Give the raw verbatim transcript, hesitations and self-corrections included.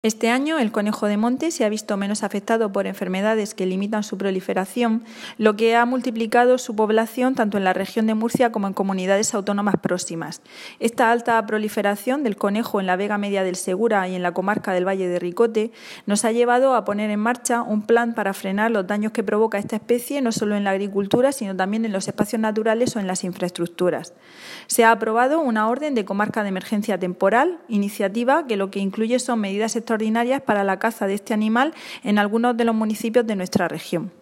Este año el conejo de monte se ha visto menos afectado por enfermedades que limitan su proliferación, lo que ha multiplicado su población tanto en la región de Murcia como en comunidades autónomas próximas. Esta alta proliferación del conejo en la Vega Media del Segura y en la comarca del Valle de Ricote nos ha llevado a poner en marcha un plan para frenar los daños que provoca esta especie no solo en la agricultura, sino también en los espacios naturales o en las infraestructuras. Se ha aprobado una orden de comarca de emergencia temporal, iniciativa que lo que incluye son medidas extraordinarias para la caza de este animal en algunos de los municipios de nuestra región.